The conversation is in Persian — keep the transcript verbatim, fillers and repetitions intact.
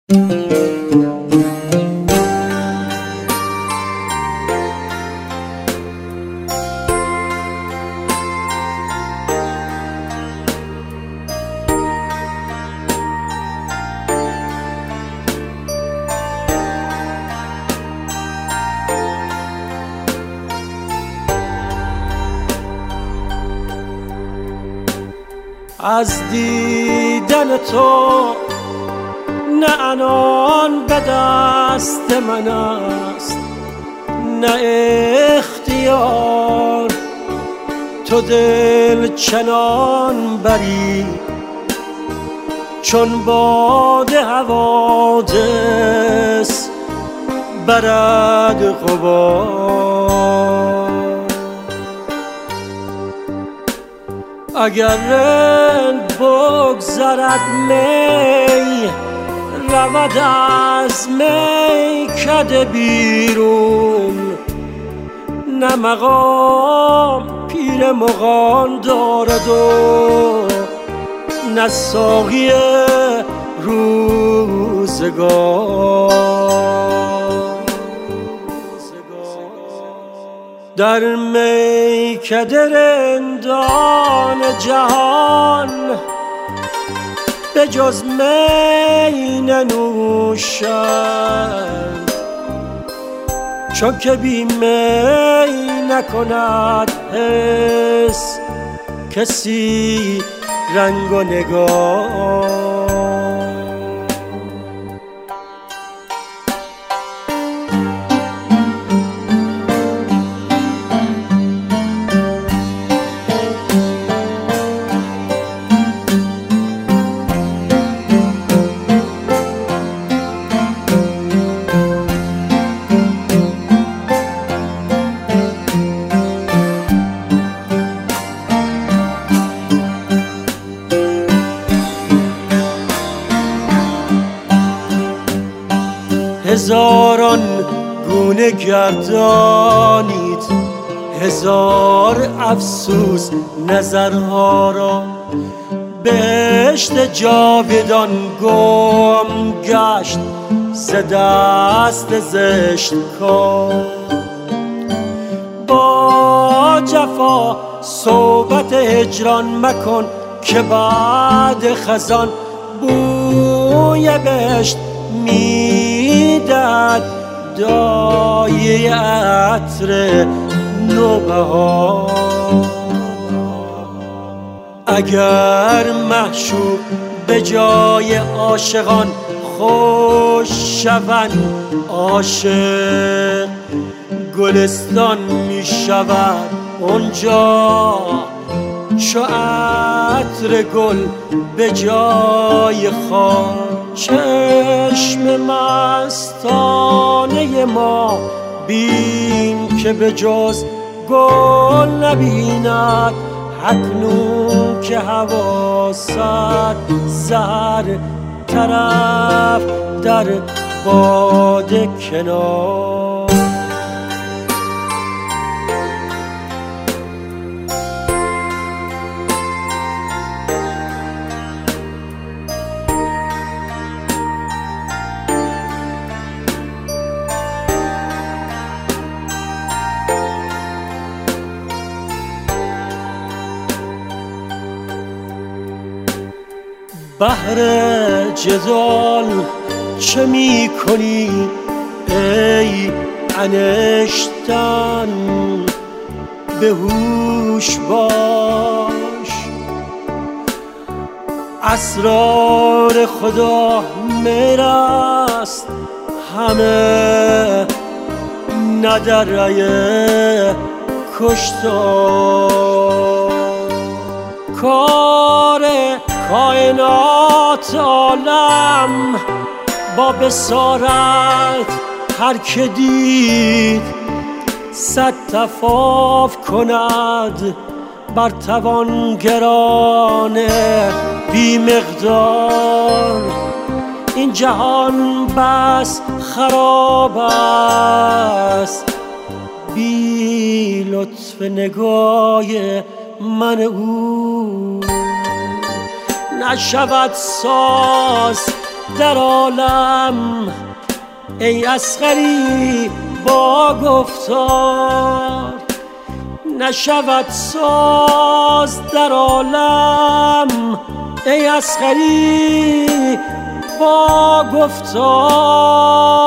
از دیدن تو نه انان به دست من است نه اختیار، تو دل چنان بری چون باد حوادث برد غبار. اگر رند بگذرد می رود از میکده بیرون، نه مقام پیر مغان دارد و نه ساقی روزگار. در میکده رندان جهان به جز می ننوشند، چون که بی می نکند حس کسی رنگ و نگار. هزاران گونه گردانید هزار افسوس نظرها را، بهشت جاودان گم گشت ز دست زشت کار. با جفا صحبت هجران مکن که بعد خزان بوی بهشت میدد دایه عطر نوبهار. اگر معشوق به جای عاشقان خوش شوند، عاشق گلستان می شود اونجا چو عطر گل به جای خار. چشم مستانه ما بین که به جز گل نبیند، اکنون که حواست زهر طرف در باد کنار. بهر جدال چه می کنی ای انشتن؟ به هوش باش، اسرار خدا مهر است همه نه در رأی کشتار. کار کائنات عالم با بصارت هر که دید صد طواف کند بر توانگران بی مقدار. این جهان بس خراب است بی لطف نگاه من او، نشود ساز در عالم ای اصغری با گفتار، نشود ساز در عالم ای اصغری با گفتار.